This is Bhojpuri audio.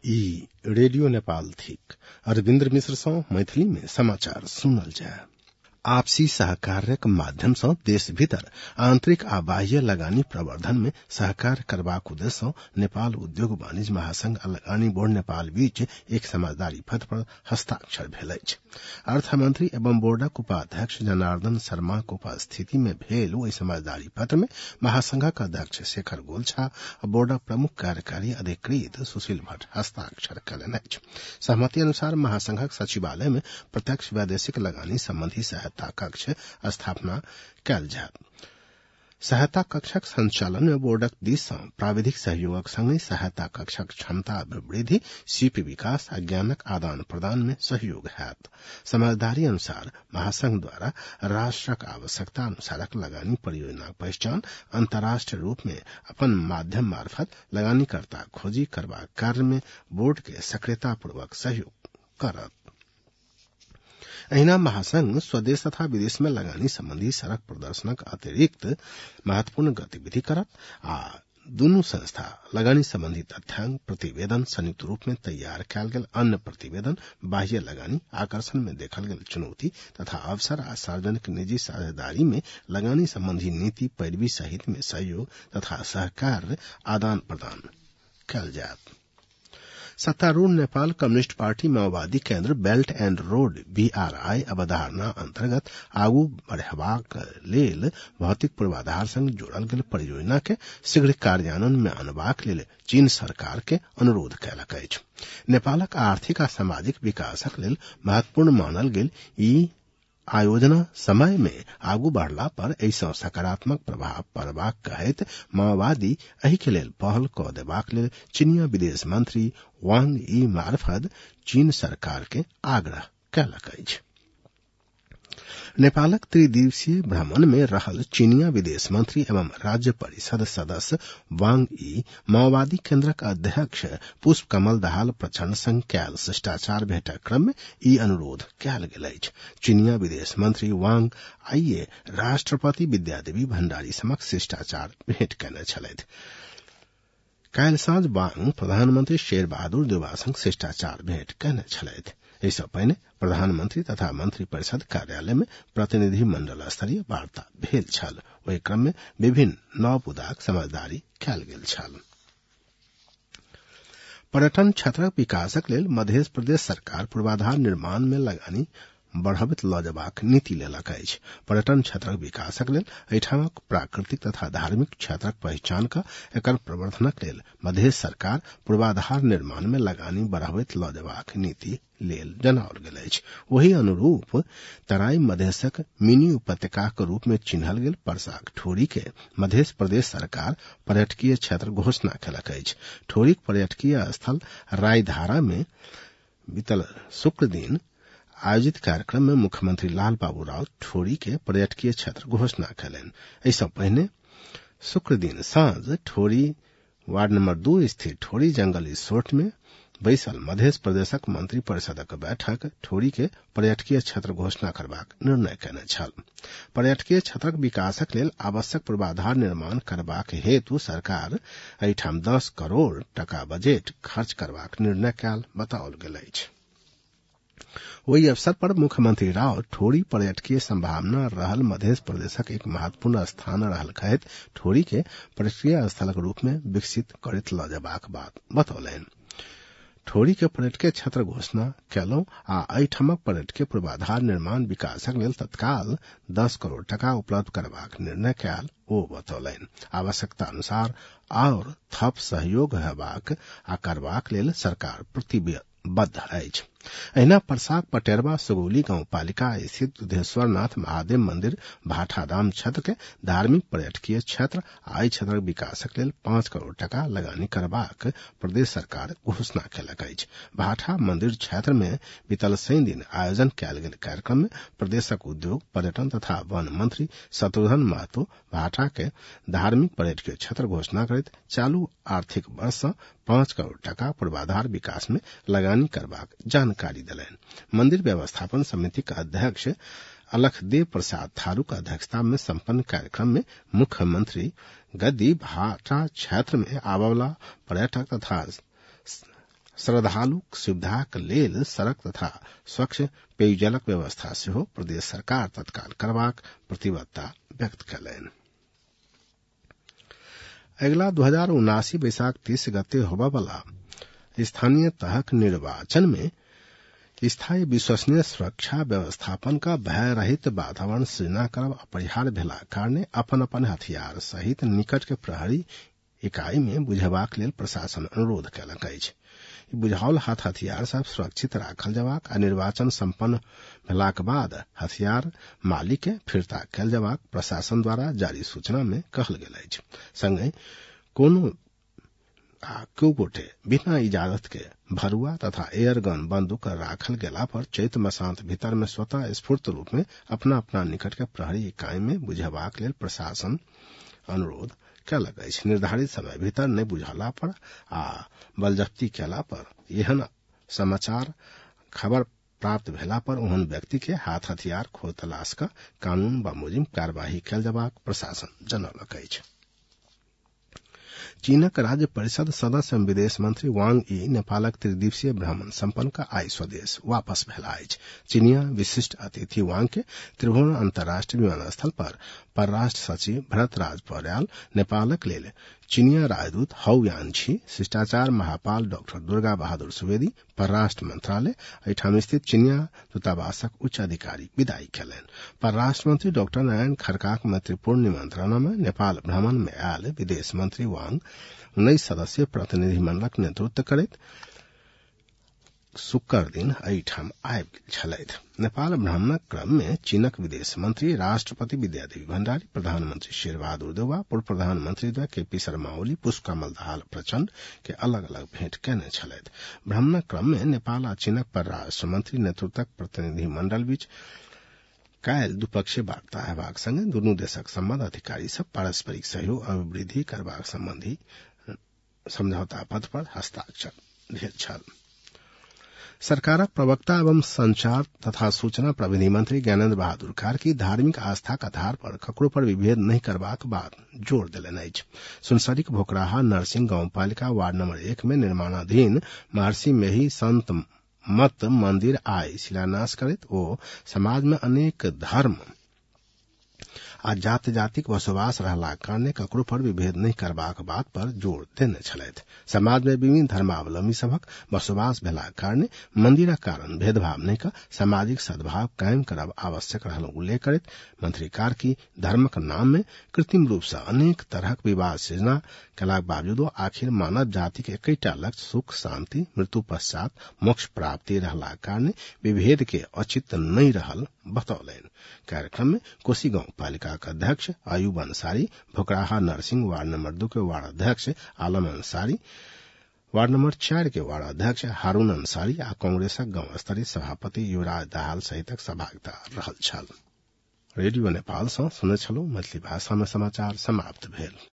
ई रेडियो नेपाल थिक अरविन्द्र मिश्र सँ मैथिली में समाचार सुनल जाय। आपसी सहकार्यक माध्यम सँ देश भीतर आंतरिक आ बाह्य लगानी प्रवर्धन में सहकार करबाक उद्देश्य सँ नेपाल उद्योग वाणिज्य महासंघ आ लगानी बोर्ड नेपाल बीच एक समझदारी पत्र पर हस्ताक्षर भेल अछि। अर्थमंत्री एवं बोर्डक उपाध्यक्ष जनार्दन शर्माक उपस्थिति में भेल ओहि समझदारी पत्र में महासंघक अध्यक्ष शेखर गोल्छा आ बोर्डक प्रमुख कार्यकारी अधिकृत सुशील भट्ट हस्ताक्षर कयलनि अछि। सहमति अनुसार महासंघक सचिवालय में प्रत्यक्ष वैदेशिक लगानी संबंधी सहायता कक्ष स्थापना कयल जायत। सहायता कक्षक संचालन में बोर्डक दिस सँ प्राविधिक सहयोगक संगे सहायता कक्षक क्षमता वृद्धि, सीपी विकास आ ज्ञानक आदान प्रदान में सहयोग हैत। समझदारी अनुसार महासंघ द्वारा राष्ट्रक आवश्यकता अनुसारक लगानी परियोजनाक पहचान अंतर्राष्ट्रीय रूप में अपन माध्यम मार्फत लगानीकर्ता खोजी करबाक कार्य में बोर्ड के सक्रियतापूर्वक सहयोग करत। अहिना महासंघ स्वदेश तथा विदेश में लगानी संबंधी सड़क प्रदर्शनक अतिरिक्त महत्वपूर्ण गतिविधि करत आ दुनू संस्था लगानी संबंधी तथ्यांक प्रतिवेदन संयुक्त रूप में तैयार कयल गेल अन्य प्रतिवेदन, बाह्य लगानी आकर्षण में देखल गेल चुनौती तथा अवसर आ सार्वजनिक निजी साझेदारी में लगानी संबंधी नीति पैरवी सहित में सहयोग तथा सहकार आदान प्रदान कयल जायत। सत्तारूढ़ नेपाल कम्युनिस्ट पार्टी माओवादी केन्द्र बेल्ट एंड रोड BRI अवधारणा अंतर्गत आगू बढ़ेबाक लेल भौतिक पूर्वाधार संग जोड़ल गेल परियोजना के शीघ्र कार्यान्वयन में आनबाक लेल चीन सरकार के अनुरोध कयलक अछि। नेपालक आर्थिक आ सामाजिक विकासक लेल महत्वपूर्ण मानल गेल ई आयोजना समय में आगू बढ़ला पर ऐसा सकारात्मक प्रभाव पड़बाक कहैत माओवादी एहि के लेल पहल क देबाक लेल चीनिया विदेश मंत्री वांग यी मार्फत चीन सरकार के आग्रह कयलक अछि। नेपालक त्रिदिवसीय भ्रमण में रहल चीनिया विदेश मंत्री एवं राज्य परिषद सदस्य वांग यी माओवादी केन्द्रक अध्यक्ष पुष्प कमल दाहाल प्रचंड संग कयल शिष्टाचार भेटक क्रम में ई अनुरोध कयल गेल अछि। चीनिया विदेश मंत्री वांग आइए राष्ट्रपति विद्यादेवी भण्डारी समक्ष शिष्टाचार भेंट कयने छलथि। काल्हि साँझ वांग प्रधानमंत्री शेर बहादुर देउवा संग शिष्टाचार भेंट कयने छलथि। एहिसँ पहिने प्रधानमंत्री तथा मंत्री परिषद कार्यालय में प्रतिनिधि मंडल स्तरीय वार्ता भेल छल। ओहि क्रम में विभिन्न नव मुद्दाक समझदारी कयल गेल छल। पर्यटन क्षेत्रक विकासक लेल मध्य प्रदेश सरकार पूर्वाधार निर्माण में लगानी बढ़ाबैत ल जयबाक नीति लेलक अछि। पर्यटन क्षेत्रक विकासक लेल एहिठामक प्राकृतिक तथा धार्मिक क्षेत्रक पहचान क एकर प्रवर्धनक लेल मध्य सरकार पूर्वाधार निर्माण में लगानी बढ़ाबैत ल जयबाक नीति लेल जनाओल गेल अछि। वही अनुरूप तराई मधेशक मिनी उपत्यका के रूप में चिन्हल गेल पर्साक ठोरी के मध्य प्रदेश सरकार पर्यटकीय क्षेत्र घोषणा कयलक अछि। ठोरीक पर्यटकीय स्थल रायधारा में बीतल शुक्र दिन आयोजित कार्यक्रम में मुख्यमंत्री लाल बाबू राउत ठोरी के पर्यटकीय क्षेत्र घोषणा कयलनि। एहिसँ पहिने शुक्र दिन साँझ ठोरी वार्ड नंबर 2 स्थित ठोरी जंगल रिसोर्ट में बैसल मध्य प्रदेशक मंत्री परिषदक बैठक ठोरी के पर्यटकीय क्षेत्र घोषणा करबाक निर्णय कयने छल। पर्यटकीय क्षेत्रक विकासक लेल आवश्यक पूर्वाधार निर्माण करबाक हेतु सरकार एहिठाम 10 करोड़ टका बजट खर्च करबाक निर्णय कयल बताओल गेल अछि। वही अवसर पर मुख्यमंत्री राव ठोरी पर्यटकीय संभावना रहल मध्य प्रदेशक एक महत्वपूर्ण स्थान रहल कहैत ठोरी के पर्यटकीय स्थलक रूप में विकसित करैत ल जयबाक बात बतौलनि। ठोरी के पर्यटकीय क्षेत्र घोषणा कयलहुं आ एहिठामक पर्यटकीय पूर्वाधार निर्माण विकासक लेल तत्काल 10 करोड़ टका उपलब्ध करबाक निर्णय कयल ओ बतौलनि। आवश्यकता अनुसार और थप सहयोग हेबाक आ करबाक लेल सरकार प्रतिबद्ध अछि। अहिना पर्साक पटेरवा सुगौली गांव पालिका स्थित दुधेश्वरनाथ महादेव मंदिर भाठादाम क्षेत्र के धार्मिक पर्यटकीय क्षेत्र आ क्षेत्रक विकासक लेल 5 करोड़ टका लगानी करबाक प्रदेश सरकार घोषणा कयलक अछि। भाठा मंदिर क्षेत्र में बीतल शनि दिन आयोजन कयल गेल कार्यक्रम में प्रदेशक उद्योग पर्यटन तथा वन मंत्री शत्रुघ्न महतो भाठा के धार्मिक पर्यटकीय क्षेत्र घोषणा करैत चालू आर्थिक वर्ष सँ 5 करोड़ टका पूर्वाधार विकास में लगानी करबाक जानकारी दिलैन। मंदिर व्यवस्थापन समिति का अध्यक्ष अलखदेव प्रसाद थारू का अध्यक्षता में संपन्न कार्यक्रम में मुख्यमंत्री गद्दी भाटा क्षेत्र में आवावला पर्यटक तथा श्रद्धालुक सुविधाक लेल सड़क तथा स्वच्छ पेयजलक व्यवस्था सेहो प्रदेश सरकार तत्काल करबाक प्रतिबद्धता व्यक्त कयलनि। अगिला 2079 बैसाख 30 गते होबय वाला स्थानीय तहक निर्वाचन में स्थायी विश्वसनीय सुरक्षा व्यवस्थापन का भय रहित वातावरण सृजना करब अपरिहार्य भेला कारणे अपन अपन हथियार सहित निकट के प्रहरी इकाई में बुझेबाक लेल प्रशासन अनुरोध कयलक अछि। बुझाओल हाथ हथियार सब सुरक्षित राखल जबाक आ निर्वाचन संपन्न भेलाक बाद हथियार मालिक के फिरता कयल जबाक प्रशासन द्वारा जारी सूचना में कहल गेल अछि। संगे कोनो गोटे बिना इजाजत के भरुआ तथा एयर गन बंदूक राखल गेला पर चैत मसांत भीतर में स्वतः स्फूर्त रूप में अपना अपना निकट के प्रहरी इकाई में बुझेबाक लेल प्रशासन अनुरोध कयलक अछि। निर्धारित समय भीतर नहीं बुझला पर आ बलजफ्ती कैला पर एहन समाचार खबर प्राप्त भेला पर ओहन व्यक्ति के हाथ हथियार खोज तलाश का कानून बमोजिम कार्यवाही कयल जबाक प्रशासन जनौलक अछि। चीनक राज्य परिषद सदस्य एवं विदेश मंत्री वांग यी नेपालक त्रिदिवसीय भ्रमण संपन्न का आई स्वदेश वापस भेला अछि। चीनिया विशिष्ट अतिथि वांग के त्रिभुवन अंतर्राष्ट्रीय विमानस्थल पर परराष्ट्र सचिव भरतराज पौड्याल, नेपालक लेल चीनिया राजदूत हौ यानछी, शिष्टाचार महापाल डॉक्टर दुर्गा बहादुर सुवेदी, परराष्ट्र मंत्रालय एठाम स्थित चीनिया दूतावासक उच्च अधिकारी विदाई कयलनि। परराष्ट्र मंत्री डॉक्टर नारायण खड़काक मैत्रीपूर्ण निमंत्रणा में नेपाल भ्रमण में आयल विदेश मंत्री वांग 19 सदस्यीय प्रतिनिधि मंडलक नेतृत्व करैत शुक्र दिन एहिठाम आबि गेल छलथि। नेपाल भ्रमणक क्रम में चीनक विदेश मंत्री राष्ट्रपति विद्यादेवी भण्डारी, प्रधानमंत्री शेरबहादुर देउवा, पूर्व प्रधानमंत्री द्वय केपी शर्मा ओली, पुष्पकमल दाहाल प्रचंड के अलग अलग भेंट कयने छलथि। भ्रमणक क्रम में नेपाल आ चीनक परराष्ट्र मंत्री नेतृत्वक प्रतिनिधि मंडल बीच काल्हि द्विपक्षीय वार्ता हेबाक संगे दुनू देशक संबंध अधिकारी सब पारस्परिक सहयोग आ वृद्धि करबाक संबंधी समझौता पत्र पर हस्ताक्षर भेल छल। सरकारक प्रवक्ता एवं संचार तथा सूचना प्रविधि मंत्री ज्ञानेन्द्र बहादुर कार्की धार्मिक आस्थाक आधार पर ककरो पर विभेद नहीं करबाक बात जोर देलनि अछि। सुनसरीक भोकराहा नरसिंह गांवपालिका वार्ड नंबर 1 में निर्माणाधीन महर्षि मेही संत मत मंदिर आई शिलान्यास करैत ओ समाज में अनेक धर्म आ जाति जातिक बसोबास रहला कारणे ककरो पर विभेद नहीं करबाक बात पर जोर देने छलथि। समाज में विभिन्न धर्मावलंबी सबक बसोबास भेला कारणे मंदिरक कारण भेदभाव नहीं कर सामाजिक सद्भाव कायम करब आवश्यक रहल उल्लेख करैत मंत्री कार्की धर्मक नाम में कृत्रिम रूप से अनेक तरहक विवाद सृजना कयलाक बावजूदो आखिर मानव जाति के एकटा लक्ष्य सुख शांति मृत्यु पश्चात मोक्ष प्राप्ति रहला कारणे विभेद के औचित्य नहीं रहल बतौलनि। कार्यक्रम में कोसी गांव पालिका का अध्यक्ष आयुब अंसारी, भोकराहा नरसिंह वार्ड नंबर 2 के वार्ड अध्यक्ष आलम अंसारी, वार्ड नंबर 4 के वार्ड अध्यक्ष हारून अंसारी आ कांग्रेसक गांव स्तरीय सभापति युवराज दाहाल सहितक सहभागिता रहल छल। रेडियो नेपाल सँ सुनैत छलहुँ। मैथिली भाषा में समाचार समाप्त भेल।